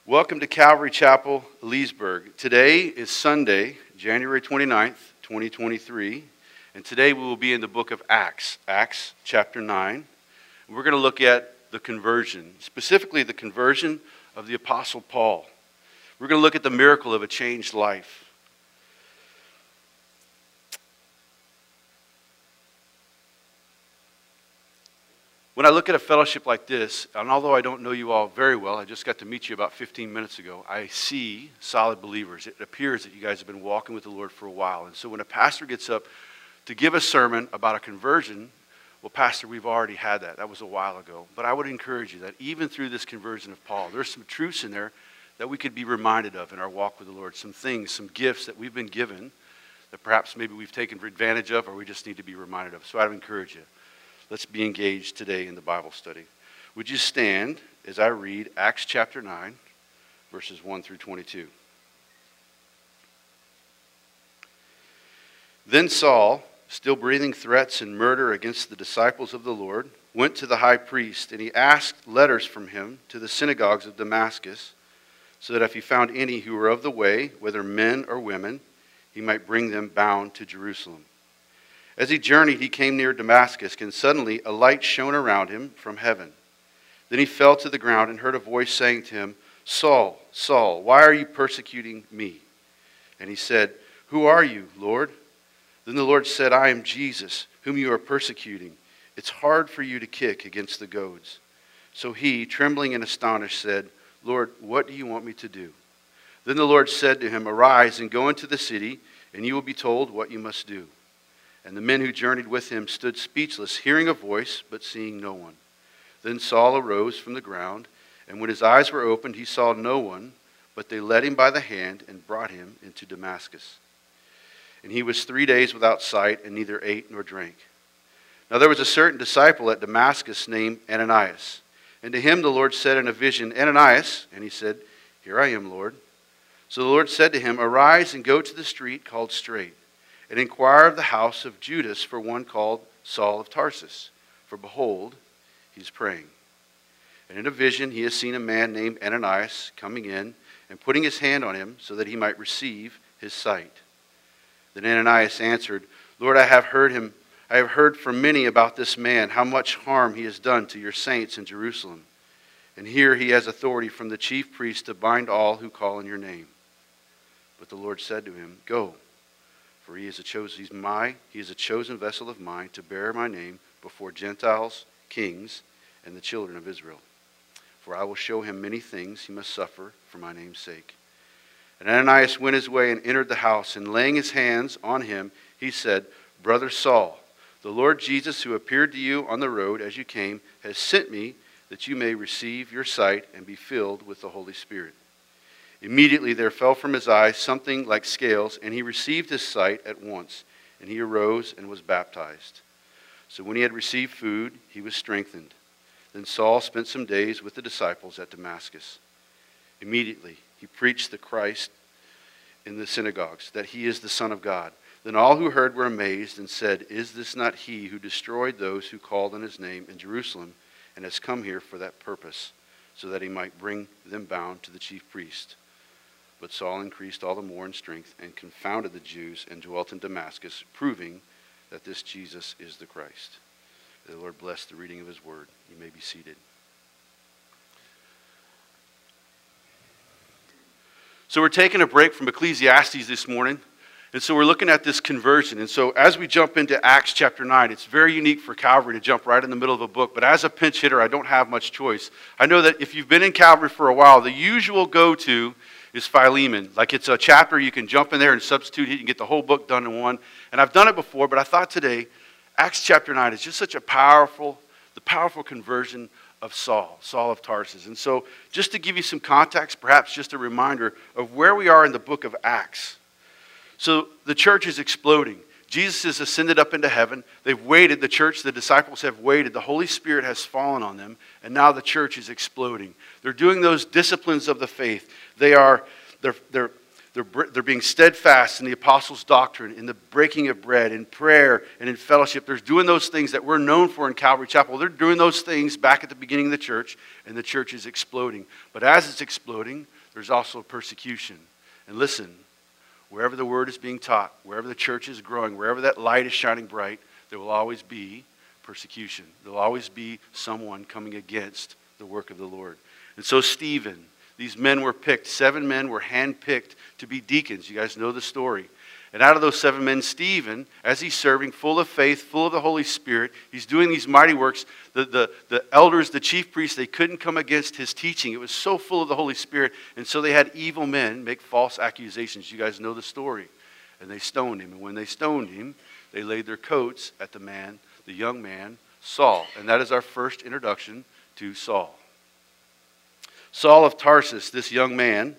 Welcome to Calvary Chapel, Leesburg. Today is Sunday, January 29th, 2023, and today we will be in the book of Acts, Acts chapter 9. We're going to look at the conversion, specifically the conversion of the Apostle Paul. We're going to look at the miracle of a changed life. When I look at a fellowship like this, and although I don't know you all very well, I just got to meet you about 15 minutes ago, I see solid believers. It appears that you guys have been walking with the Lord for a while. And so when a pastor gets up to give a sermon about a conversion, well, Pastor, we've already had that. That was a while ago. But I would encourage you that even through this conversion of Paul, there's some truths in there that we could be reminded of in our walk with the Lord. Some things, some gifts that we've been given that perhaps maybe we've taken advantage of or we just need to be reminded of. So I'd encourage you. Let's be engaged today in the Bible study. Would you stand as I read Acts chapter 9, verses 1 through 22. Then Saul, still breathing threats and murder against the disciples of the Lord, went to the high priest, and he asked letters from him to the synagogues of Damascus, so that if he found any who were of the way, whether men or women, he might bring them bound to Jerusalem. As he journeyed, he came near Damascus, and suddenly a light shone around him from heaven. Then he fell to the ground and heard a voice saying to him, "Saul, Saul, why are you persecuting me?" And he said, "Who are you, Lord?" Then the Lord said, "I am Jesus, whom you are persecuting. It's hard for you to kick against the goads." So he, trembling and astonished, said, "Lord, what do you want me to do?" Then the Lord said to him, "Arise and go into the city, and you will be told what you must do." And the men who journeyed with him stood speechless, hearing a voice, but seeing no one. Then Saul arose from the ground, and when his eyes were opened, he saw no one, but they led him by the hand and brought him into Damascus. And he was 3 days without sight, and neither ate nor drank. Now there was a certain disciple at Damascus named Ananias. And to him the Lord said in a vision, "Ananias," and he said, "Here I am, Lord." So the Lord said to him, "Arise and go to the street called Straight, and inquire of the house of Judas for one called Saul of Tarsus. For behold, he is praying. And in a vision he has seen a man named Ananias coming in and putting his hand on him so that he might receive his sight." Then Ananias answered, "Lord, I have heard from many about this man, how much harm he has done to your saints in Jerusalem. And here he has authority from the chief priest to bind all who call on your name." But the Lord said to him, "Go. For he is a chosen vessel of mine to bear my name before Gentiles, kings, and the children of Israel. For I will show him many things he must suffer for my name's sake." And Ananias went his way and entered the house, and laying his hands on him, he said, "Brother Saul, the Lord Jesus, who appeared to you on the road as you came, has sent me that you may receive your sight and be filled with the Holy Spirit." Immediately there fell from his eyes something like scales, and he received his sight at once, and he arose and was baptized. So when he had received food, he was strengthened. Then Saul spent some days with the disciples at Damascus. Immediately he preached the Christ in the synagogues, that he is the Son of God. Then all who heard were amazed and said, "Is this not he who destroyed those who called on his name in Jerusalem, and has come here for that purpose, so that he might bring them bound to the chief priest?" But Saul increased all the more in strength and confounded the Jews and dwelt in Damascus, proving that this Jesus is the Christ. May the Lord bless the reading of his word. You may be seated. So we're taking a break from Ecclesiastes this morning. And so we're looking at this conversion. And so as we jump into Acts chapter 9, it's very unique for Calvary to jump right in the middle of a book. But as a pinch hitter, I don't have much choice. I know that if you've been in Calvary for a while, the usual go-to is Philemon. Like it's a chapter you can jump in there and substitute it and get the whole book done in one. And I've done it before, but I thought today, Acts chapter 9 is just such the powerful conversion of Saul of Tarsus. And so just to give you some context, perhaps just a reminder of where we are in the book of Acts. So the church is exploding. Jesus has ascended up into heaven. They've waited. The disciples have waited. The Holy Spirit has fallen on them. And now the church is exploding. They're doing those disciplines of the faith. They're being steadfast in the apostles' doctrine, in the breaking of bread, in prayer, and in fellowship. They're doing those things that we're known for in Calvary Chapel. They're doing those things back at the beginning of the church, and the church is exploding. But as it's exploding, there's also persecution. And listen, wherever the word is being taught, wherever the church is growing, wherever that light is shining bright, there will always be persecution. There will always be someone coming against the work of the Lord. And so Stephen, these men were picked. 7 men were handpicked to be deacons. You guys know the story. And out of those 7 men, Stephen, as he's serving, full of faith, full of the Holy Spirit, he's doing these mighty works. The elders, the chief priests, they couldn't come against his teaching. It was so full of the Holy Spirit. And so they had evil men make false accusations. You guys know the story. And they stoned him. And when they stoned him, they laid their coats at the young man, Saul. And that is our first introduction to Saul. Saul of Tarsus, this young man.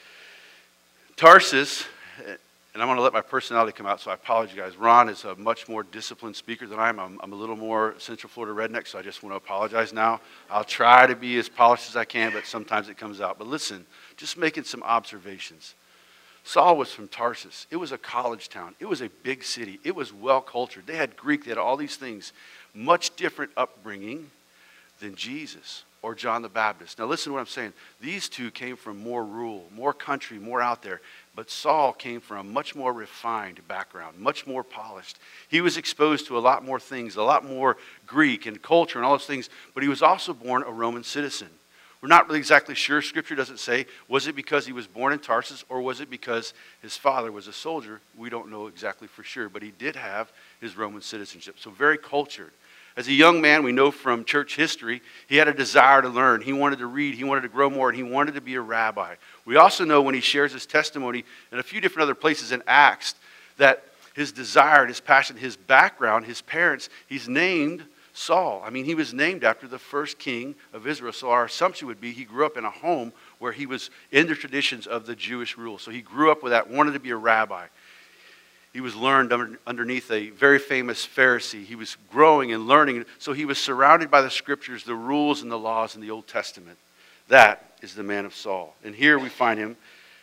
Tarsus, and I'm going to let my personality come out, so I apologize. Ron is a much more disciplined speaker than I am. I'm a little more Central Florida redneck, so I just want to apologize now. I'll try to be as polished as I can, but sometimes it comes out. But listen, just making some observations. Saul was from Tarsus. It was a college town. It was a big city. It was well cultured. They had Greek. They had all these things. Much different upbringing than Jesus or John the Baptist. Now listen to what I'm saying. These two came from more rural, more country, more out there. But Saul came from a much more refined background, much more polished. He was exposed to a lot more things, a lot more Greek and culture and all those things. But he was also born a Roman citizen. We're not really exactly sure. Scripture doesn't say, was it because he was born in Tarsus or was it because his father was a soldier? We don't know exactly for sure, but he did have his Roman citizenship. So very cultured. As a young man, we know from church history, he had a desire to learn. He wanted to read. He wanted to grow more, and he wanted to be a rabbi. We also know when he shares his testimony in a few different other places in Acts that his desire, his passion, his background, his parents, he's named Saul. I mean, he was named after the first king of Israel. So our assumption would be he grew up in a home where he was in the traditions of the Jewish rule. So he grew up with that, wanted to be a rabbi. He was learned underneath a very famous Pharisee. He was growing and learning. So he was surrounded by the scriptures, the rules and the laws in the Old Testament. That is the man of Saul. And here we find him,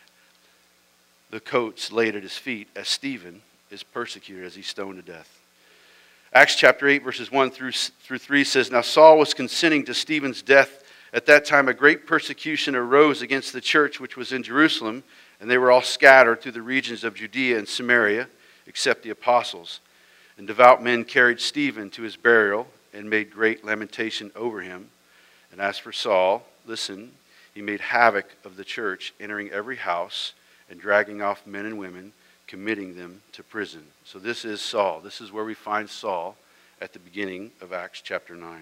the coats laid at his feet as Stephen is persecuted, as he's stoned to death. Acts chapter 8, verses 1 through 3 says, Now Saul was consenting to Stephen's death. At that time a great persecution arose against the church which was in Jerusalem, and they were all scattered through the regions of Judea and Samaria, except the apostles. And devout men carried Stephen to his burial and made great lamentation over him. And as for Saul, listen, he made havoc of the church, entering every house and dragging off men and women, committing them to prison. So this is Saul. This is where we find Saul at the beginning of Acts chapter 9.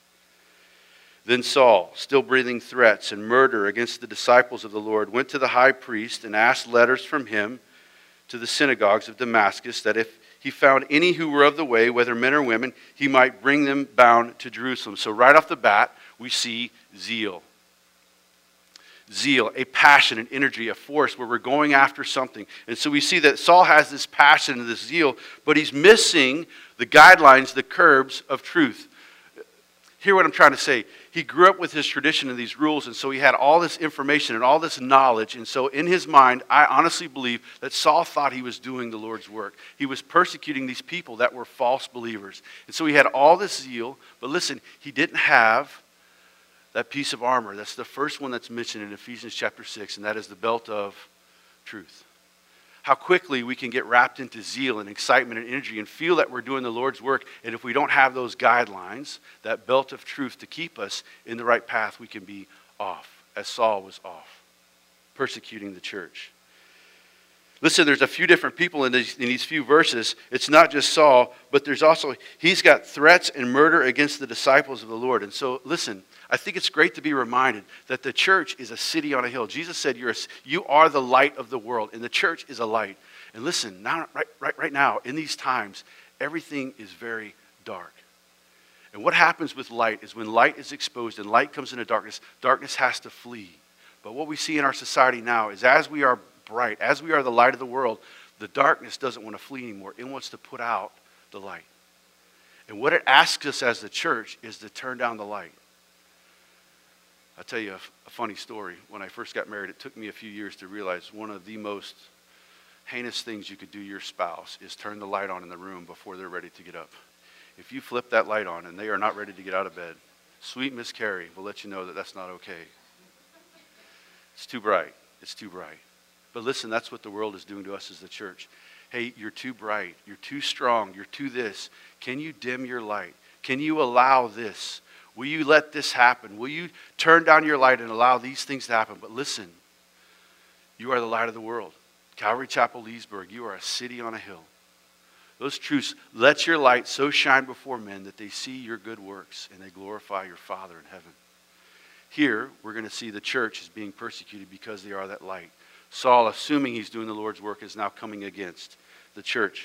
Then Saul, still breathing threats and murder against the disciples of the Lord, went to the high priest and asked letters from him to the synagogues of Damascus, that if he found any who were of the way, whether men or women, he might bring them bound to Jerusalem. So right off the bat, we see zeal. Zeal, a passion, an energy, a force where we're going after something. And so we see that Saul has this passion and this zeal, but he's missing the guidelines, the curbs of truth. Hear what I'm trying to say. He grew up with his tradition and these rules, and so he had all this information and all this knowledge. And so in his mind, I honestly believe that Saul thought he was doing the Lord's work. He was persecuting these people that were false believers. And so he had all this zeal, but listen, he didn't have that piece of armor. That's the first one that's mentioned in Ephesians chapter 6, and that is the belt of truth. How quickly we can get wrapped into zeal and excitement and energy and feel that we're doing the Lord's work. And if we don't have those guidelines, that belt of truth to keep us in the right path, we can be off, as Saul was off, persecuting the church. Listen, there's a few different people in these few verses. It's not just Saul, but there's also, he's got threats and murder against the disciples of the Lord. And so, listen, I think it's great to be reminded that the church is a city on a hill. Jesus said, you are the light of the world, and the church is a light. And listen, now, right now, in these times, everything is very dark. And what happens with light is when light is exposed and light comes into darkness, darkness has to flee. But what we see in our society now is as we are bright, as we are the light of the world, the darkness doesn't want to flee anymore. It wants to put out the light. And what it asks us as the church is to turn down the light. I'll tell you a funny story. When I first got married, it took me a few years to realize one of the most heinous things you could do to your spouse is turn the light on in the room before they're ready to get up. If you flip that light on and they are not ready to get out of bed, sweet Miss Carrie will let you know that that's not okay. It's too bright. It's too bright. But listen, that's what the world is doing to us as the church. Hey, you're too bright. You're too strong. You're too this. Can you dim your light? Can you allow this? Will you let this happen? Will you turn down your light and allow these things to happen? But listen, you are the light of the world. Calvary Chapel, Leesburg, you are a city on a hill. Those truths, let your light so shine before men that they see your good works and they glorify your Father in heaven. Here, we're going to see the church is being persecuted because they are that light. Saul, assuming he's doing the Lord's work, is now coming against the church.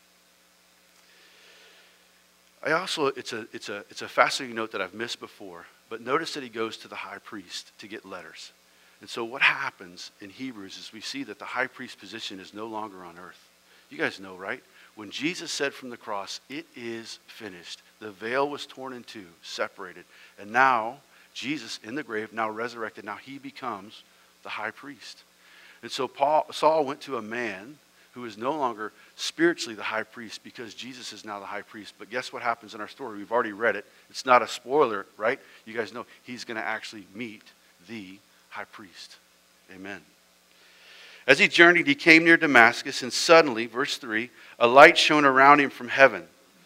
It's a fascinating note that I've missed before, but notice that he goes to the high priest to get letters. And so what happens in Hebrews is we see that the high priest position is no longer on earth. You guys know, right? When Jesus said from the cross, "It is finished," the veil was torn in two, separated. And now, Jesus in the grave, now resurrected, now he becomes the high priest. And so Saul went to a man who is no longer spiritually the high priest because Jesus is now the high priest. But guess what happens in our story? We've already read it. It's not a spoiler, right? You guys know he's going to actually meet the high priest. Amen. As he journeyed, he came near Damascus, and suddenly, verse 3, a light shone around him from heaven.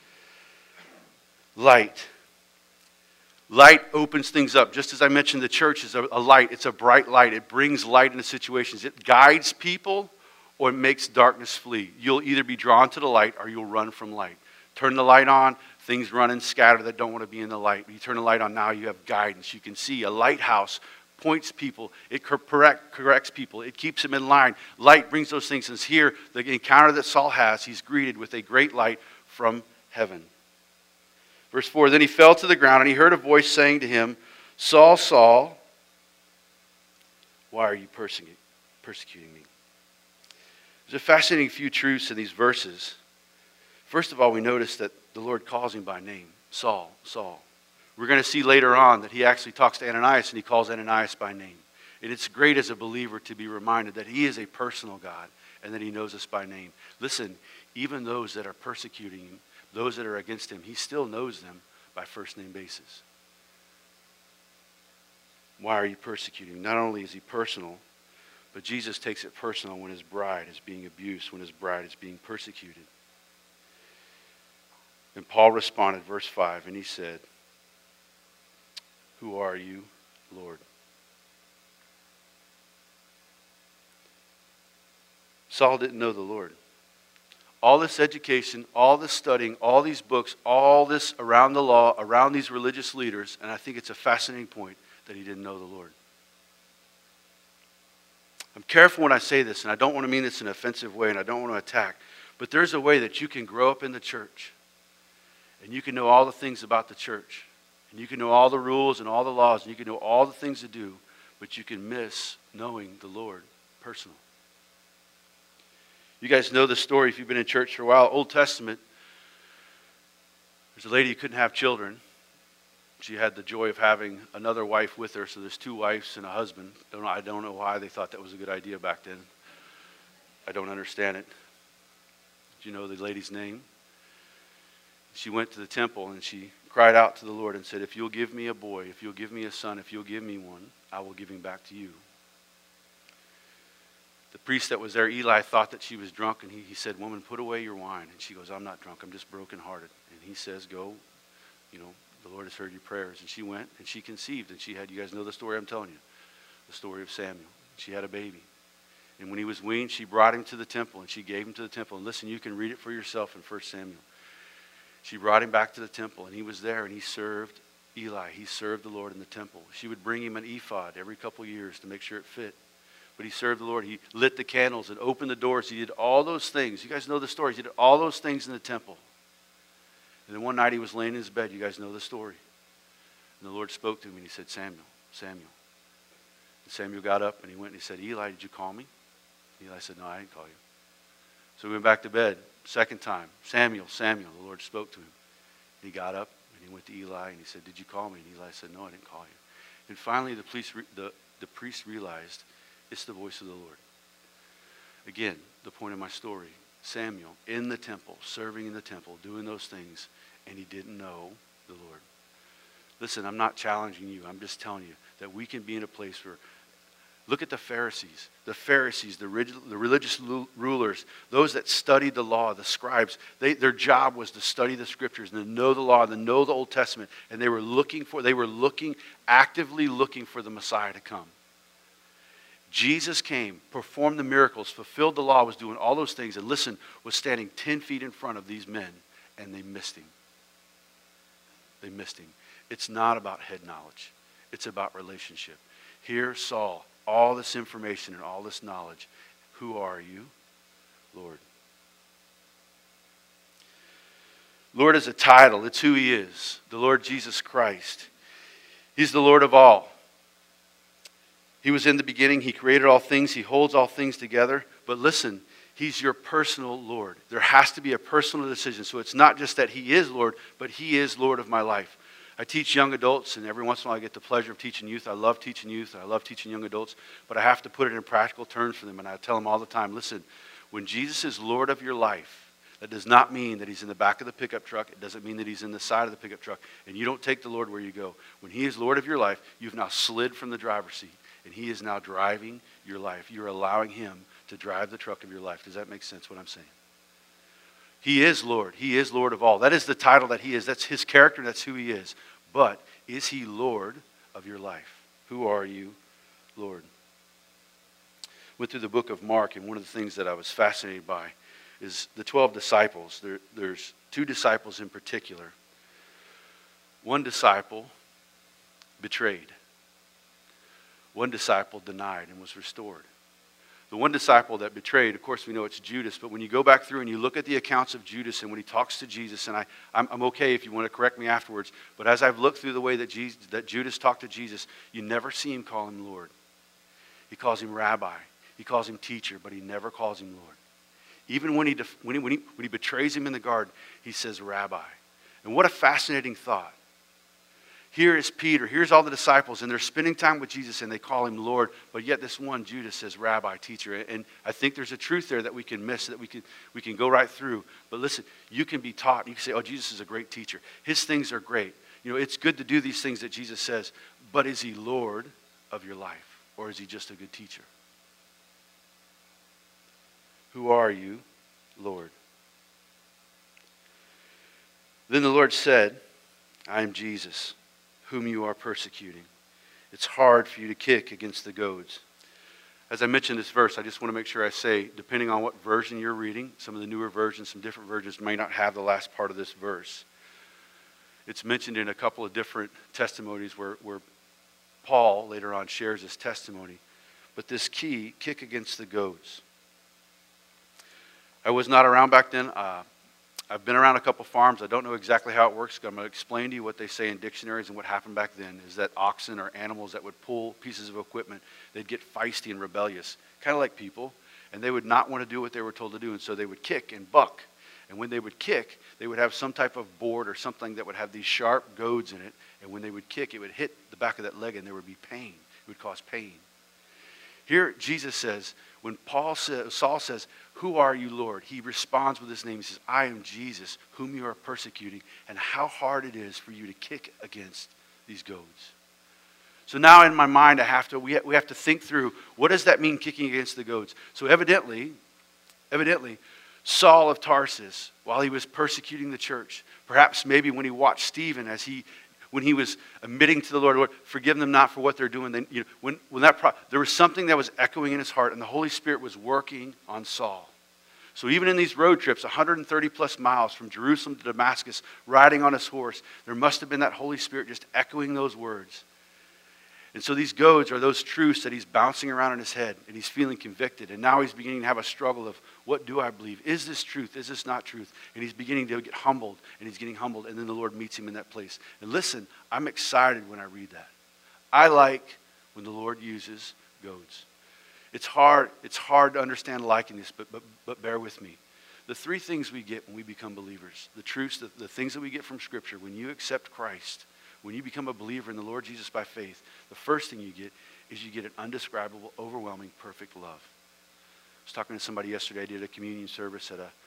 Light. Light opens things up. Just as I mentioned, the church is a light. It's a bright light. It brings light into situations. It guides people or it makes darkness flee. You'll either be drawn to the light or you'll run from light. Turn the light on, things run and scatter that don't want to be in the light. When you turn the light on, now you have guidance. You can see a lighthouse points people. It corrects people. It keeps them in line. Light brings those things. And here, the encounter that Saul has, he's greeted with a great light from heaven. Verse 4, then he fell to the ground, and he heard a voice saying to him, "Saul, Saul, why are you persecuting me?" There's a fascinating few truths in these verses. First of all, we notice that the Lord calls him by name, Saul, Saul. We're going to see later on that he actually talks to Ananias, and he calls Ananias by name. And it's great as a believer to be reminded that he is a personal God and that he knows us by name. Listen, even those that are persecuting him, those that are against him, he still knows them by first name basis. Why are you persecuting? Not only is he personal, but Jesus takes it personal when his bride is being abused, when his bride is being persecuted. And Paul responded, verse 5, and he said, "Who are you, Lord?" Saul didn't know the Lord. All this education, all this studying, all these books, all this around the law, around these religious leaders, and I think it's a fascinating point that he didn't know the Lord. I'm careful when I say this, and I don't want to mean this in an offensive way, and I don't want to attack, but there's a way that you can grow up in the church, and you can know all the things about the church, and you can know all the rules and all the laws, and you can know all the things to do, but you can miss knowing the Lord personally. You guys know the story if you've been in church for a while. Old Testament, there's a lady who couldn't have children. She had the joy of having another wife with her, so there's two wives and a husband. I don't know why they thought that was a good idea back then. I don't understand it. Do you know the lady's name? She went to the temple and she cried out to the Lord and said, "If you'll give me a boy, if you'll give me a son, if you'll give me one, I will give him back to you." The priest that was there, Eli, thought that she was drunk, and he said, "Woman, put away your wine." And she goes, "I'm not drunk, I'm just brokenhearted." And he says, "Go, the Lord has heard your prayers." And she went, and she conceived, and she had, you guys know the story I'm telling you, the story of Samuel. She had a baby. And when he was weaned, she brought him to the temple, and she gave him to the temple. And listen, you can read it for yourself in 1 Samuel. She brought him back to the temple, and he was there, and he served Eli. He served the Lord in the temple. She would bring him an ephod every couple years to make sure it fit. But he served the Lord. He lit the candles and opened the doors. He did all those things. You guys know the story. He did all those things in the temple. And then one night he was laying in his bed. You guys know the story. And the Lord spoke to him and he said, "Samuel, Samuel." And Samuel got up and he went and he said, "Eli, did you call me?" Eli said, "No, I didn't call you." So he went back to bed. Second time, "Samuel, Samuel." The Lord spoke to him. And he got up and he went to Eli and he said, "Did you call me?" And Eli said, "No, I didn't call you." And finally the priest realized, it's the voice of the Lord. Again, the point of my story, Samuel in the temple, serving in the temple, doing those things, and he didn't know the Lord. Listen, I'm not challenging you. I'm just telling you that we can be in a place where Look at the Pharisees, the religious rulers, those that studied the law, the scribes. Their job was to study the scriptures and to know the law and to know the Old Testament. And they were actively looking for the Messiah to come. Jesus came, performed the miracles, fulfilled the law, was doing all those things, and listen, was standing 10 feet in front of these men, and they missed him. They missed him. It's not about head knowledge. It's about relationship. Here, Saul, all this information and all this knowledge. Who are you, Lord? Lord is a title. It's who he is. The Lord Jesus Christ. He's the Lord of all. He was in the beginning. He created all things. He holds all things together. But listen, he's your personal Lord. There has to be a personal decision. So it's not just that he is Lord, but he is Lord of my life. I teach young adults, and every once in a while I get the pleasure of teaching youth. I love teaching youth, and I love teaching young adults, but I have to put it in practical terms for them, and I tell them all the time, listen, when Jesus is Lord of your life, that does not mean that he's in the back of the pickup truck. It doesn't mean that he's in the side of the pickup truck, and you don't take the Lord where you go. When he is Lord of your life, you've now slid from the driver's seat, and he is now driving your life. You're allowing him to drive the truck of your life. Does that make sense, what I'm saying? He is Lord. He is Lord of all. That is the title that he is. That's his character. That's who he is. But is he Lord of your life? Who are you, Lord? Went through the book of Mark, and one of the things that I was fascinated by is the 12 disciples. There's 2 disciples in particular. One disciple betrayed. One disciple denied and was restored. The one disciple that betrayed, of course we know it's Judas, but when you go back through and you look at the accounts of Judas and when he talks to Jesus, and I'm okay if you want to correct me afterwards, but as I've looked through the way that Judas talked to Jesus, you never see him call him Lord. He calls him Rabbi. He calls him teacher, but he never calls him Lord. Even when he betrays him in the garden, he says Rabbi. And what a fascinating thought. Here is Peter. Here's all the disciples, and they're spending time with Jesus, and they call him Lord. But yet this one, Judas, says Rabbi, teacher. And I think there's a truth there that we can miss, that we can go right through. But listen, you can be taught. You can say, oh, Jesus is a great teacher. His things are great. You know, it's good to do these things that Jesus says. But is he Lord of your life? Or is he just a good teacher? Who are you, Lord? Then the Lord said, I am Jesus, whom you are persecuting. It's hard for you to kick against the goads. As I mentioned this verse, I just want to make sure I say, depending on what version you're reading, some of the newer versions, some different versions may not have the last part of this verse. It's mentioned in a couple of different testimonies where Paul later on shares his testimony. But this key, kick against the goads. I was not around back then. I've been around a couple farms. I don't know exactly how it works. I'm going to explain to you what they say in dictionaries, and what happened back then is that oxen or animals that would pull pieces of equipment, they'd get feisty and rebellious, kind of like people, and they would not want to do what they were told to do, and so they would kick and buck. And when they would kick, they would have some type of board or something that would have these sharp goads in it, and when they would kick, it would hit the back of that leg, and there would be pain. It would cause pain. Here, Jesus says, when Saul says, who are you, Lord? He responds with his name. He says, I am Jesus, whom you are persecuting, and how hard it is for you to kick against these goads. So now in my mind, we have to think through, what does that mean, kicking against the goads? So evidently, Saul of Tarsus, while he was persecuting the church, perhaps maybe when he watched Stephen when he was admitting to the Lord, forgive them not for what they're doing. Then, there was something that was echoing in his heart, and the Holy Spirit was working on Saul. So even in these road trips, 130 plus miles from Jerusalem to Damascus, riding on his horse, there must have been that Holy Spirit just echoing those words. And so these goads are those truths that he's bouncing around in his head, and he's feeling convicted. And now he's beginning to have a struggle of, what do I believe? Is this truth? Is this not truth? And he's beginning to get humbled, and he's getting humbled, and then the Lord meets him in that place. And listen, I'm excited when I read that. I like when the Lord uses goads. It's hard to understand liking this, but bear with me. The 3 things we get when we become believers, the truths, the things that we get from Scripture, when you accept Christ, when you become a believer in the Lord Jesus by faith, the first thing you get is you get an undescribable, overwhelming, perfect love. I was talking to somebody yesterday. I did a communion service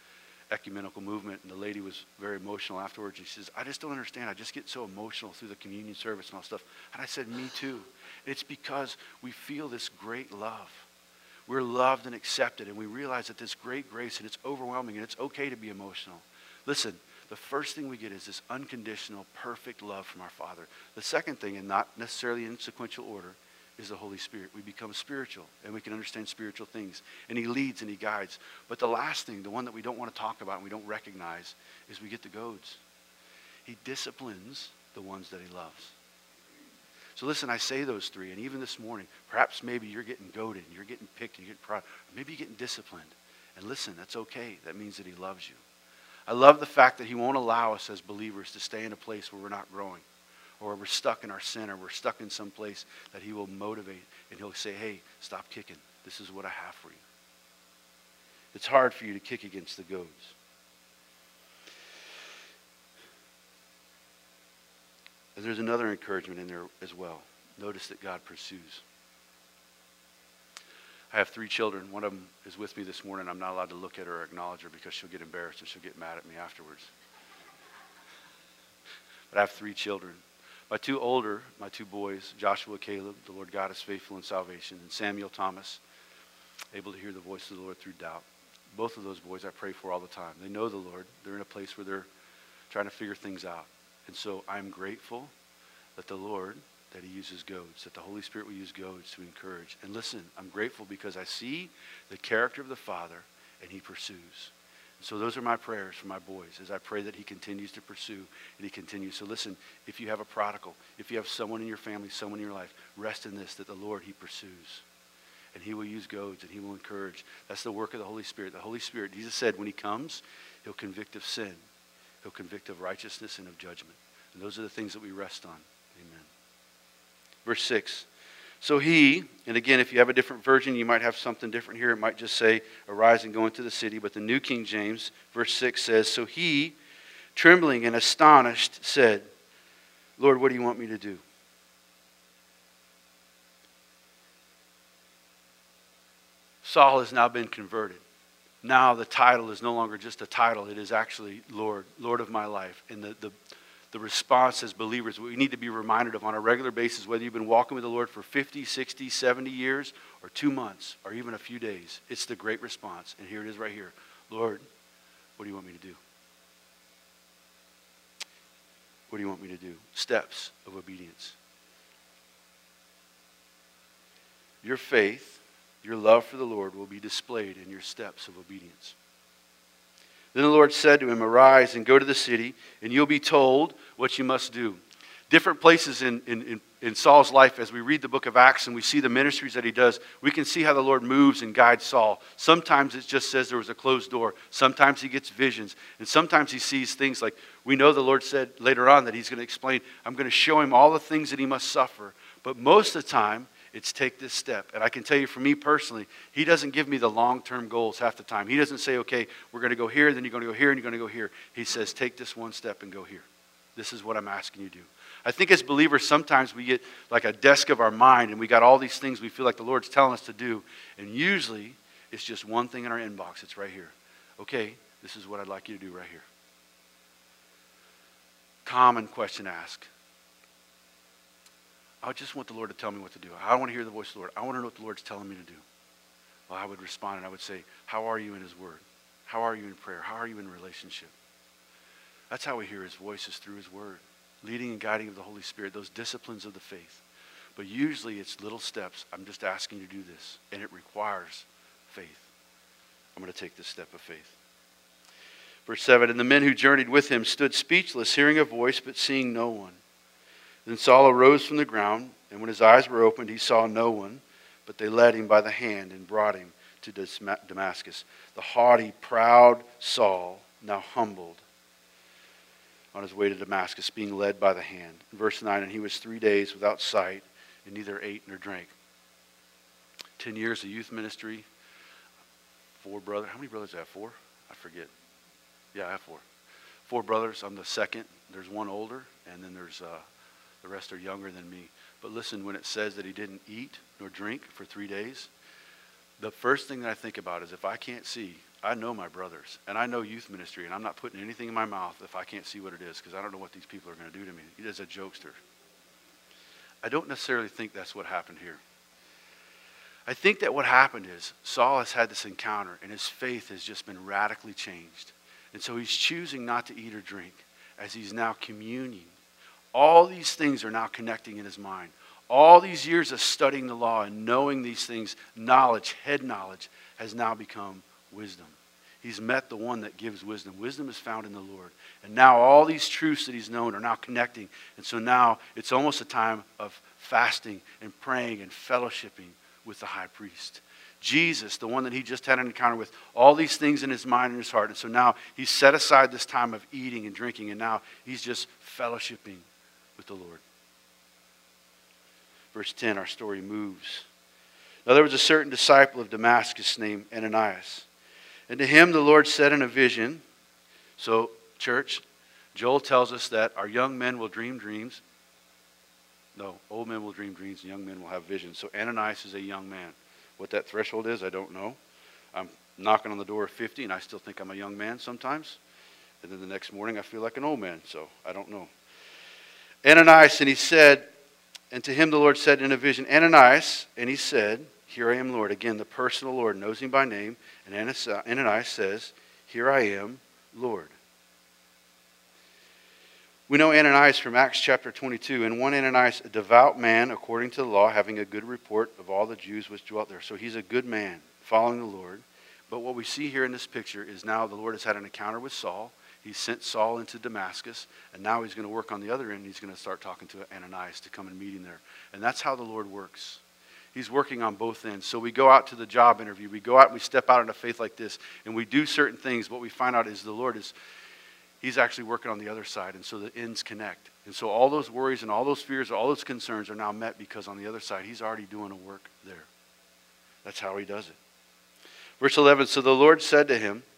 ecumenical movement, and the lady was very emotional afterwards. She says, I just don't understand. I just get so emotional through the communion service and all stuff. And I said, me too. It's because we feel this great love. We're loved and accepted, and we realize that this great grace, and it's overwhelming, and it's okay to be emotional. Listen, the first thing we get is this unconditional, perfect love from our Father. The second thing, and not necessarily in sequential order, is the Holy Spirit. We become spiritual, and we can understand spiritual things. And he leads and he guides. But the last thing, the one that we don't want to talk about and we don't recognize, is we get the goads. He disciplines the ones that he loves. So listen, I say those three, and even this morning, perhaps maybe you're getting goaded, and you're getting picked, and you're getting proud. Maybe you're getting disciplined. And listen, that's okay. That means that he loves you. I love the fact that he won't allow us as believers to stay in a place where we're not growing, or we're stuck in our sin, or we're stuck in some place that he will motivate, and he'll say, hey, stop kicking. This is what I have for you. It's hard for you to kick against the goads. And there's another encouragement in there as well. Notice that God pursues. I have 3 children. One of them is with me this morning. I'm not allowed to look at her or acknowledge her because she'll get embarrassed and she'll get mad at me afterwards. But I have 3 children. My 2 boys, Joshua, Caleb, the Lord God is faithful in salvation, and Samuel, Thomas, able to hear the voice of the Lord through doubt. Both of those boys I pray for all the time. They know the Lord. They're in a place where they're trying to figure things out. And so I'm grateful that the Lord, that he uses goads, that the Holy Spirit will use goads to encourage. And listen, I'm grateful because I see the character of the Father, and he pursues. So those are my prayers for my boys, as I pray that he continues to pursue and he continues. So listen, if you have a prodigal, if you have someone in your family, someone in your life, rest in this, that the Lord, he pursues. And he will use goads and he will encourage. That's the work of the Holy Spirit. The Holy Spirit, Jesus said, when he comes, he'll convict of sin. He'll convict of righteousness and of judgment. And those are the things that we rest on. Amen. Verse 6. So he, and again, if you have a different version, you might have something different here. It might just say, arise and go into the city. But the New King James, verse 6 says, so he, trembling and astonished, said, Lord, what do you want me to do? Saul has now been converted. Now the title is no longer just a title. It is actually Lord, Lord of my life. And the response as believers, we need to be reminded of on a regular basis, whether you've been walking with the Lord for 50, 60, 70 years, or 2 months, or even a few days. It's the great response. And here it is right here. Lord, what do you want me to do? What do you want me to do? Steps of obedience. Your faith, your love for the Lord will be displayed in your steps of obedience. Then the Lord said to him, arise and go to the city, and you'll be told what you must do. Different places in Saul's life, as we read the book of Acts and we see the ministries that he does, we can see how the Lord moves and guides Saul. Sometimes it just says there was a closed door. Sometimes he gets visions. And sometimes he sees things like, we know the Lord said later on that he's going to explain, I'm going to show him all the things that he must suffer. But most of the time, it's take this step. And I can tell you for me personally, he doesn't give me the long-term goals half the time. He doesn't say, okay, we're going to go here, then you're going to go here, and you're going to go here. He says, take this one step and go here. This is what I'm asking you to do. I think as believers, sometimes we get like a desk of our mind, and we got all these things we feel like the Lord's telling us to do. And usually, it's just one thing in our inbox. It's right here. Okay, this is what I'd like you to do right here. Common question ask. I just want the Lord to tell me what to do. I want to hear the voice of the Lord. I want to know what the Lord's telling me to do. Well, I would respond and I would say, how are you in his word? How are you in prayer? How are you in relationship? That's how we hear his voice, is through his word. Leading and guiding of the Holy Spirit, those disciplines of the faith. But usually it's little steps. I'm just asking you to do this. And it requires faith. I'm going to take this step of faith. Verse 7, and the men who journeyed with him stood speechless, hearing a voice, but seeing no one. Then Saul arose from the ground, and when his eyes were opened, he saw no one, but they led him by the hand and brought him to Damascus. The haughty, proud Saul, now humbled, on his way to Damascus, being led by the hand. In verse 9, and he was 3 days without sight, and neither ate nor drank. 10 years of youth ministry, 4 brothers. How many brothers do I have? 4? I forget. Yeah, I have 4. 4 brothers. I'm the second. There's one older, and then there's the rest are younger than me. But listen, when it says that he didn't eat nor drink for 3 days, the first thing that I think about is if I can't see, I know my brothers, and I know youth ministry, and I'm not putting anything in my mouth if I can't see what it is, because I don't know what these people are going to do to me. He is a jokester. I don't necessarily think that's what happened here. I think that what happened is Saul has had this encounter, and his faith has just been radically changed. And so he's choosing not to eat or drink as he's now communing. All these things are now connecting in his mind. All these years of studying the law and knowing these things, knowledge, head knowledge, has now become wisdom. He's met the one that gives wisdom. Wisdom is found in the Lord. And now all these truths that he's known are now connecting. And so now it's almost a time of fasting and praying and fellowshipping with the high priest. Jesus, the one that he just had an encounter with, all these things in his mind and his heart. And so now he's set aside this time of eating and drinking, and now he's just fellowshipping with the Lord. Verse 10, our story moves. Now there was a certain disciple of Damascus named Ananias. And to him the Lord said in a vision. So, church, Joel tells us that our young men will dream dreams. No, old men will dream dreams and young men will have visions. So Ananias is a young man. What that threshold is, I don't know. I'm knocking on the door of 50 and I still think I'm a young man sometimes. And then the next morning I feel like an old man, so I don't know. Ananias, and he said, and to him the Lord said in a vision, Ananias, and he said, here I am, Lord. Again, the personal Lord knows him by name. And Ananias says, here I am, Lord. We know Ananias from Acts chapter 22. And one Ananias, a devout man, according to the law, having a good report of all the Jews which dwelt there. So he's a good man, following the Lord. But what we see here in this picture is now the Lord has had an encounter with Saul. He sent Saul into Damascus. And now he's going to work on the other end. He's going to start talking to Ananias to come and meet him there. And that's how the Lord works. He's working on both ends. So we go out to the job interview. We go out and we step out into faith like this. And we do certain things. What we find out is the Lord is, he's actually working on the other side. And so the ends connect. And so all those worries and all those fears, all those concerns are now met because on the other side, he's already doing a work there. That's how he does it. Verse 11, so the Lord said to him,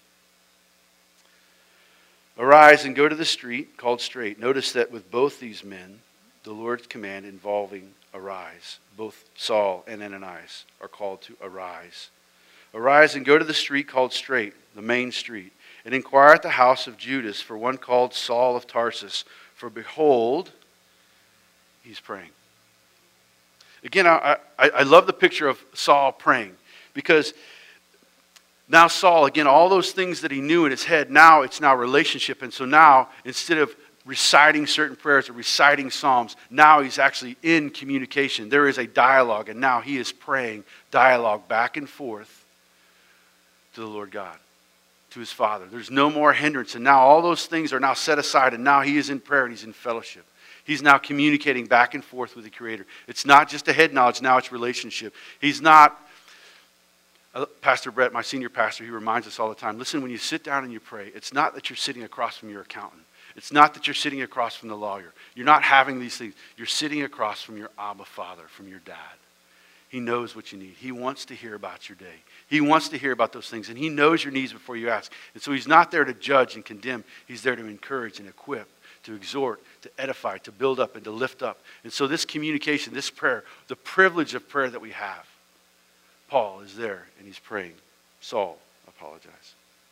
arise and go to the street called Straight. Notice that with both these men, the Lord's command involving arise. Both Saul and Ananias are called to arise. Arise and go to the street called Straight, the main street, and inquire at the house of Judas for one called Saul of Tarsus. For behold, he's praying. Again, I love the picture of Saul praying, because now Saul, again, all those things that he knew in his head, now it's now relationship. And so now, instead of reciting certain prayers or reciting psalms, now he's actually in communication. There is a dialogue, and now he is praying dialogue back and forth to the Lord God, to his Father. There's no more hindrance, and now all those things are now set aside, and now he is in prayer and he's in fellowship. He's now communicating back and forth with the Creator. It's not just a head knowledge, now it's relationship. He's not, Pastor Brett, my senior pastor, he reminds us all the time, listen, when you sit down and you pray, it's not that you're sitting across from your accountant. It's not that you're sitting across from the lawyer. You're not having these things. You're sitting across from your Abba Father, from your dad. He knows what you need. He wants to hear about your day. He wants to hear about those things, and he knows your needs before you ask. And so he's not there to judge and condemn. He's there to encourage and equip, to exhort, to edify, to build up, and to lift up. And so this communication, this prayer, the privilege of prayer that we have, Paul is there, and he's praying. Saul, apologize.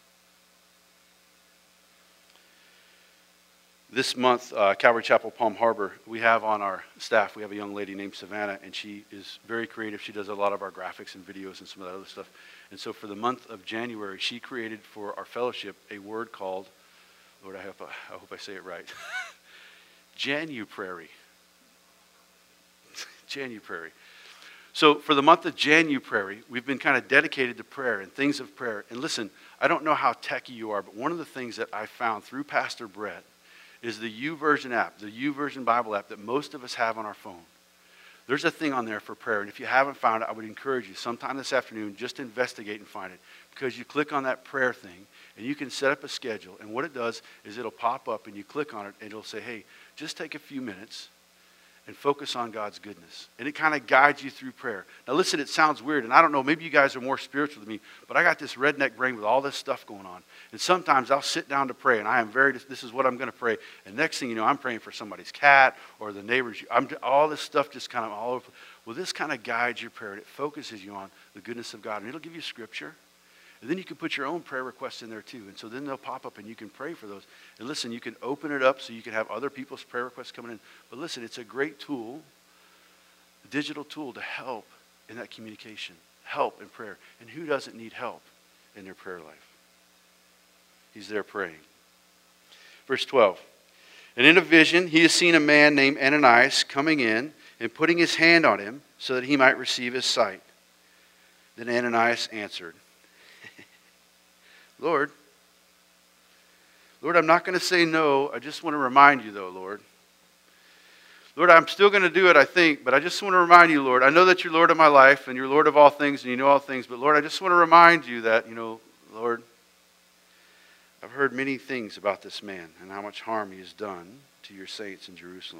This month, Calvary Chapel, Palm Harbor, we have on our staff, we have a young lady named Savannah, and she is very creative. She does a lot of our graphics and videos and some of that other stuff. And so for the month of January, she created for our fellowship a word called, Lord, I hope I say it right, January. January. So for the month of January, we've been kind of dedicated to prayer and things of prayer. And listen, I don't know how techy you are, but one of the things that I found through Pastor Brett is the YouVersion app, the YouVersion Bible app that most of us have on our phone. There's a thing on there for prayer, and if you haven't found it, I would encourage you sometime this afternoon, just investigate and find it, because you click on that prayer thing, and you can set up a schedule, and what it does is it'll pop up, and you click on it, and it'll say, hey, just take a few minutes, and focus on God's goodness. And it kind of guides you through prayer. Now listen, it sounds weird, and I don't know, maybe you guys are more spiritual than me, but I got this redneck brain with all this stuff going on. And sometimes I'll sit down to pray, and this is what I'm going to pray. And next thing you know, I'm praying for somebody's cat or the neighbor's. All this stuff just kind of all over. Well, this kind of guides your prayer, and it focuses you on the goodness of God. And it'll give you scripture. And then you can put your own prayer requests in there too. And so then they'll pop up and you can pray for those. And listen, you can open it up so you can have other people's prayer requests coming in. But listen, it's a great tool, a digital tool to help in that communication, help in prayer. And who doesn't need help in their prayer life? He's there praying. Verse 12. And in a vision, he has seen a man named Ananias coming in and putting his hand on him so that he might receive his sight. Then Ananias answered, Lord, I'm not going to say no. I just want to remind you, though, Lord. Lord, I'm still going to do it, I think, but I just want to remind you, Lord. I know that you're Lord of my life and you're Lord of all things and you know all things, but Lord, I just want to remind you that, Lord, I've heard many things about this man and how much harm he has done to your saints in Jerusalem.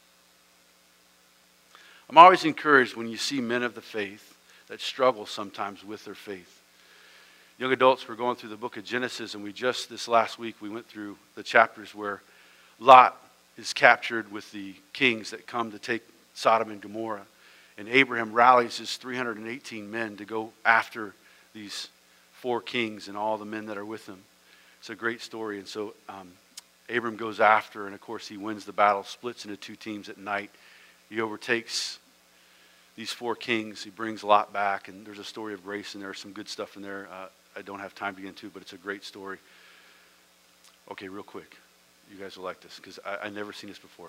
I'm always encouraged when you see men of the faith that struggle sometimes with their faith. Young adults, we're going through the book of Genesis, and this last week, we went through the chapters where Lot is captured with the kings that come to take Sodom and Gomorrah. And Abraham rallies his 318 men to go after these 4 kings and all the men that are with them. It's a great story. And so Abram goes after, and of course he wins the battle, splits into 2 teams at night. He overtakes these 4 kings. He brings Lot back, and there's a story of grace in there, some good stuff in there. I don't have time to get into, but it's a great story. Okay, real quick. You guys will like this, because I've never seen this before.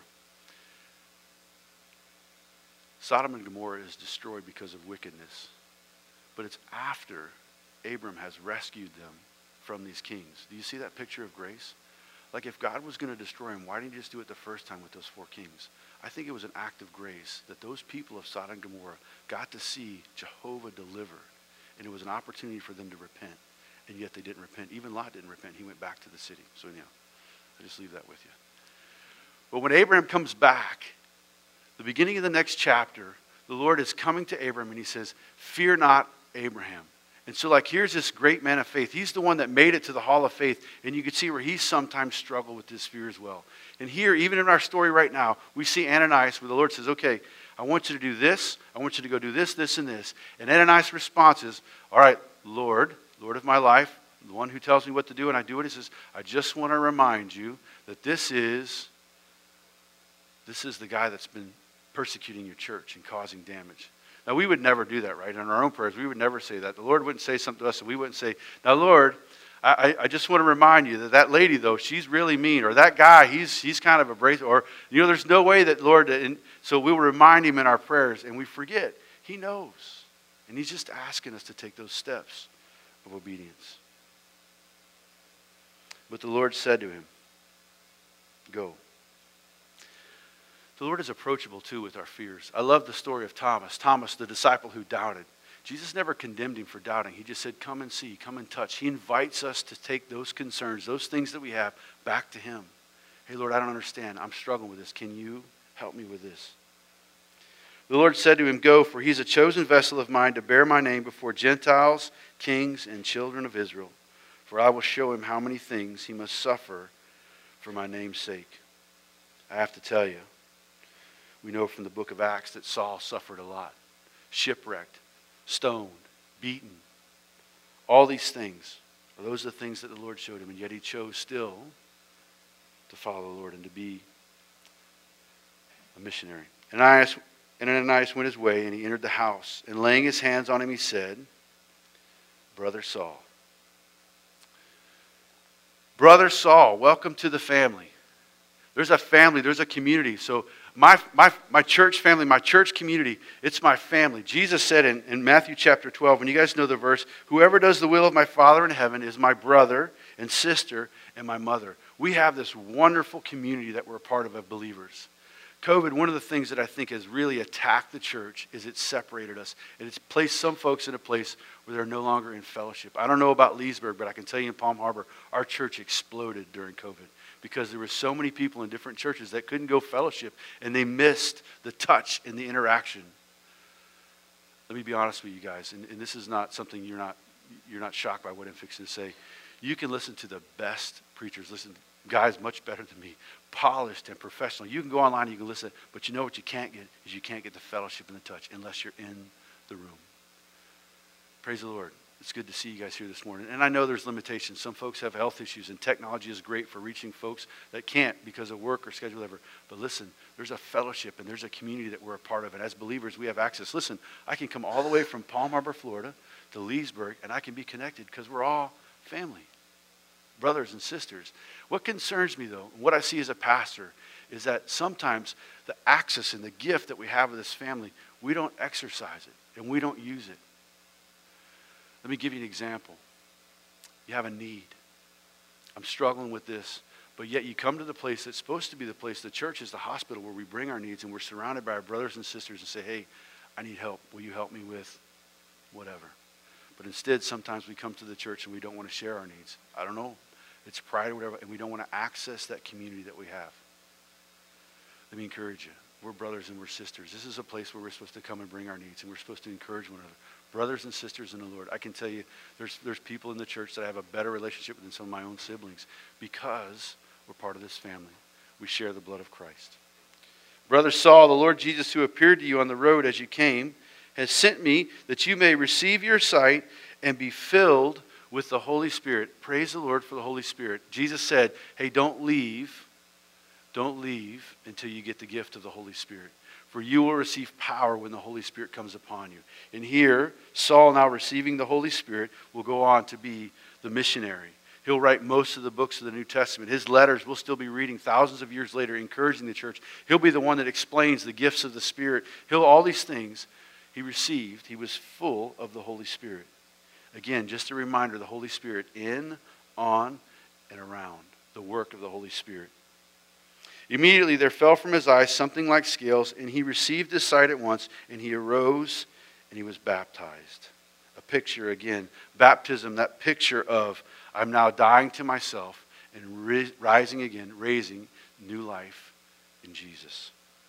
Sodom and Gomorrah is destroyed because of wickedness. But it's after Abram has rescued them from these kings. Do you see that picture of grace? Like if God was going to destroy them, why didn't he just do it the first time with those 4 kings? I think it was an act of grace that those people of Sodom and Gomorrah got to see Jehovah deliver. And it was an opportunity for them to repent. And yet they didn't repent. Even Lot didn't repent. He went back to the city. So anyhow, I just leave that with you. But when Abraham comes back, the beginning of the next chapter, the Lord is coming to Abraham and he says, fear not, Abraham. And so here's this great man of faith. He's the one that made it to the hall of faith. And you can see where he sometimes struggled with this fear as well. And here, even in our story right now, we see Ananias where the Lord says, okay, I want you to do this. I want you to go do this, this, and this. And Ananias' response is, all right, Lord of my life, the one who tells me what to do, and I do it. He says, I just want to remind you that this is the guy that's been persecuting your church and causing damage. Now, we would never do that, right? In our own prayers, we would never say that. The Lord wouldn't say something to us, and we wouldn't say, now, Lord, I just want to remind you that lady, though, she's really mean. Or that guy, he's kind of abrasive. Or, there's no way that, Lord, and so we will remind him in our prayers, and we forget. He knows. And he's just asking us to take those steps of obedience. But the Lord said to him, go. The Lord is approachable, too, with our fears. I love the story of Thomas. Thomas, the disciple who doubted. Jesus never condemned him for doubting. He just said, come and see, come and touch. He invites us to take those concerns, those things that we have, back to him. Hey, Lord, I don't understand. I'm struggling with this. Can you help me with this? The Lord said to him, go, for he's a chosen vessel of mine to bear my name before Gentiles, kings, and children of Israel. For I will show him how many things he must suffer for my name's sake. I have to tell you, we know from the book of Acts that Saul suffered a lot. Shipwrecked, stoned, beaten. All these things. Those are the things that the Lord showed him. And yet he chose still to follow the Lord and to be a missionary. And Ananias went his way and he entered the house. And laying his hands on him, he said, Brother Saul. Brother Saul, welcome to the family. There's a family, there's a community. So my church family, my church community, it's my family. Jesus said in Matthew chapter 12, and you guys know the verse, whoever does the will of my Father in heaven is my brother and sister and my mother. We have this wonderful community that we're a part of believers. COVID, one of the things that I think has really attacked the church is it's separated us. And it's placed some folks in a place where they're no longer in fellowship. I don't know about Leesburg, but I can tell you in Palm Harbor, our church exploded during COVID. because there were so many people in different churches that couldn't go fellowship, and they missed the touch and the interaction. Let me be honest with you guys, and this is not something you're not shocked by what I'm fixing to say. You can listen to the best preachers, listen to guys much better than me, polished and professional. You can go online and you can listen, but you know what you can't get is you can't get the fellowship and the touch unless you're in the room. Praise the Lord. It's good to see you guys here this morning. And I know there's limitations. Some folks have health issues, and technology is great for reaching folks that can't because of work or schedule, whatever. But listen, there's a fellowship and there's a community that we're a part of. And as believers, we have access. Listen, I can come all the way from Palm Harbor, Florida to Leesburg, and I can be connected because we're all family, brothers and sisters. What concerns me, though, and what I see as a pastor, is that sometimes the access and the gift that we have of this family, we don't exercise it and we don't use it. Let me give you an example. You have a need. I'm struggling with this, but yet you come to the place that's supposed to be the place. The church is the hospital where we bring our needs, and we're surrounded by our brothers and sisters and say, hey, I need help. Will you help me with whatever? But instead, sometimes we come to the church and we don't want to share our needs. I don't know. It's pride or whatever, and we don't want to access that community that we have. Let me encourage you. We're brothers and we're sisters. This is a place where we're supposed to come and bring our needs, and we're supposed to encourage one another. Brothers and sisters in the Lord. I can tell you there's people in the church that I have a better relationship with than some of my own siblings because we're part of this family. We share the blood of Christ. Brother Saul, the Lord Jesus who appeared to you on the road as you came, has sent me that you may receive your sight and be filled with the Holy Spirit. Praise the Lord for the Holy Spirit. Jesus said, hey, don't leave until you get the gift of the Holy Spirit. For you will receive power when the Holy Spirit comes upon you. And here, Saul, now receiving the Holy Spirit, will go on to be the missionary. He'll write most of the books of the New Testament. His letters we'll still be reading thousands of years later, encouraging the church. He'll be the one that explains the gifts of the Spirit. All these things he received. He was full of the Holy Spirit. Again, just a reminder, the Holy Spirit in, on, and around. The work of the Holy Spirit. Immediately there fell from his eyes something like scales, and he received his sight at once, and he arose, and he was baptized. A picture, again, baptism, that picture of I'm now dying to myself and rising again, raising new life in Jesus.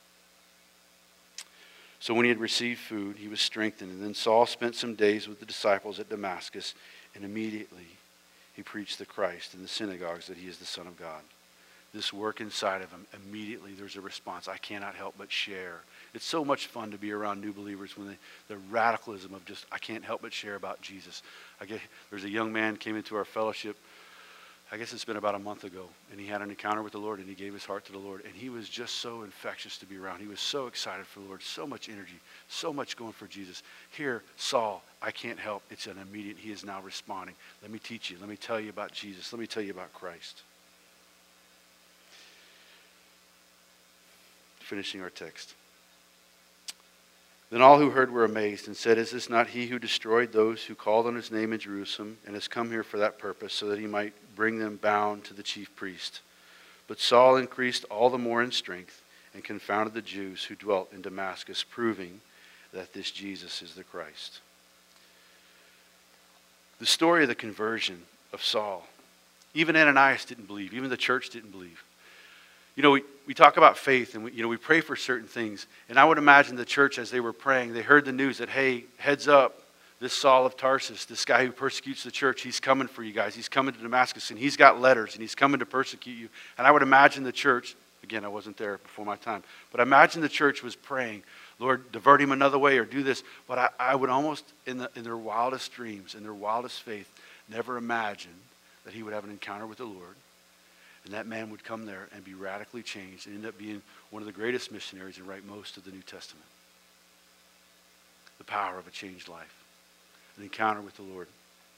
So when he had received food, he was strengthened. And then Saul spent some days with the disciples at Damascus, and immediately he preached the Christ in the synagogues that he is the Son of God. This work inside of him, immediately there's a response. I cannot help but share. It's so much fun to be around new believers when the radicalism of just, I can't help but share about Jesus. There's a young man came into our fellowship, I guess it's been about a month ago, and he had an encounter with the Lord, and he gave his heart to the Lord, and he was just so infectious to be around. He was so excited for the Lord, so much energy, so much going for Jesus. Here, Saul, I can't help. It's an immediate, he is now responding. Let me teach you. Let me tell you about Jesus. Let me tell you about Christ. Finishing our text. Then all who heard were amazed and said, is this not he who destroyed those who called on his name in Jerusalem and has come here for that purpose, so that he might bring them bound to the chief priest? But Saul increased all the more in strength and confounded the Jews who dwelt in Damascus, proving that this Jesus is the Christ. The story of the conversion of Saul. Even Ananias didn't believe. Even the church didn't believe. You know, we talk about faith, and we pray for certain things. And I would imagine the church, as they were praying, they heard the news that, hey, heads up, this Saul of Tarsus, this guy who persecutes the church, he's coming for you guys. He's coming to Damascus, and he's got letters, and he's coming to persecute you. And I would imagine the church, again, I wasn't there before my time, but I imagine the church was praying, Lord, divert him another way or do this. But I would almost, in their wildest dreams, in their wildest faith, never imagine that he would have an encounter with the Lord. And that man would come there and be radically changed and end up being one of the greatest missionaries and write most of the New Testament. The power of a changed life. An encounter with the Lord.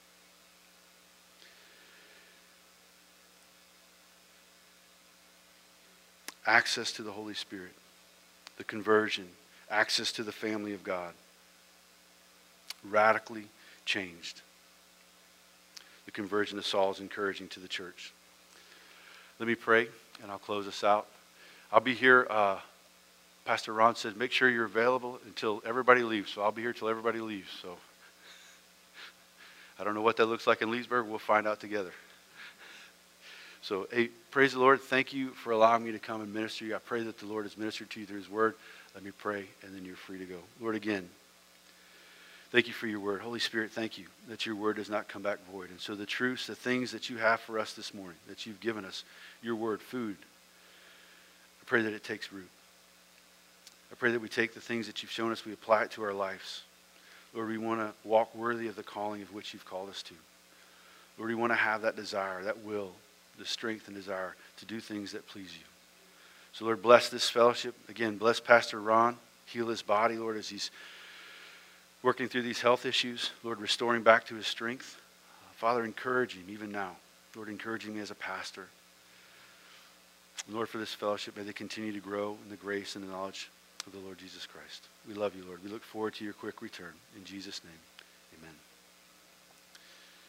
Access to the Holy Spirit. The conversion. Access to the family of God. Radically changed. The conversion of Saul is encouraging to the church. Let me pray, and I'll close us out. I'll be here. Pastor Ron said, make sure you're available until everybody leaves. So I'll be here till everybody leaves. So I don't know what that looks like in Leesburg. We'll find out together. So, hey, praise the Lord. Thank you for allowing me to come and minister to you. I pray that the Lord has ministered to you through his word. Let me pray, and then you're free to go. Lord, again, thank you for your word. Holy Spirit, thank you that your word does not come back void. And so the truths, the things that you have for us this morning, that you've given us, your word, food, I pray that it takes root. I pray that we take the things that you've shown us, we apply it to our lives. Lord, we want to walk worthy of the calling of which you've called us to. Lord, we want to have that desire, that will, the strength and desire to do things that please you. So, Lord, bless this fellowship. Again, bless Pastor Ron. Heal his body, Lord, as he's working through these health issues. Lord, restoring back to his strength. Father, encourage him even now. Lord, encouraging me as a pastor. Lord, for this fellowship, may they continue to grow in the grace and the knowledge of the Lord Jesus Christ. We love you, Lord. We look forward to your quick return. In Jesus' name, amen.